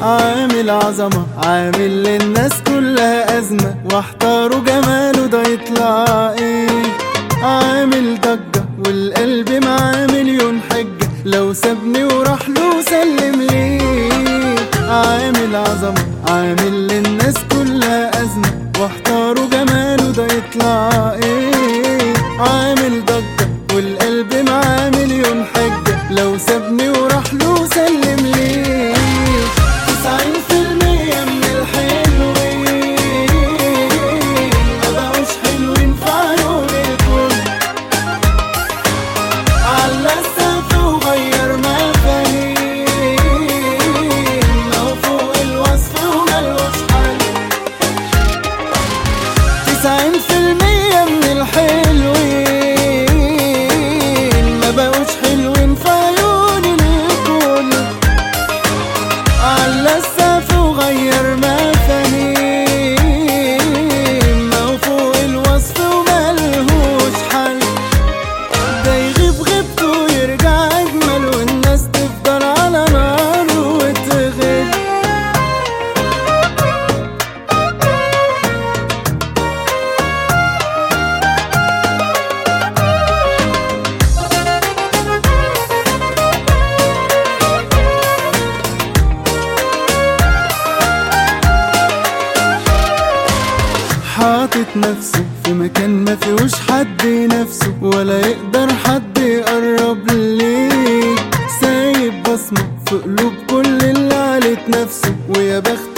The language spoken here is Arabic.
عامل عظمة، عامل للناس كلها أزمة، واحتاروا جماله ده يطلع ايه. عامل ضجة والقلب معاه مليون حجة، لو سابني وراح له سلم ليه. عامل عظمة، عامل للناس كلها أزمة، واحتاروا جماله ده يطلع ايه. عامل ضجة والقلب معاه مليون حجة، لو سابني وراح له سلم ليه. 90% من الحلوين مبقوش حلوين في عيون الكل. على السقف وغير مفاهيم، لو فوق الوصف وملوش حل. 90% من الحلوين مبقوش حلوين في عيون الكل. على السقف وغير مفاهيم، لو فوق الوصف وملهوش حل. ده يغيب غيبته ويرجع أجمل، والناس تفضل على نار وتغيب. حاطط نفسه في مكان ما فيهوش حد نفسه، ولا يقدر حد يقرب ليه. سايب بصمة في قلوب كل اللي علت نفسه، ويا بخت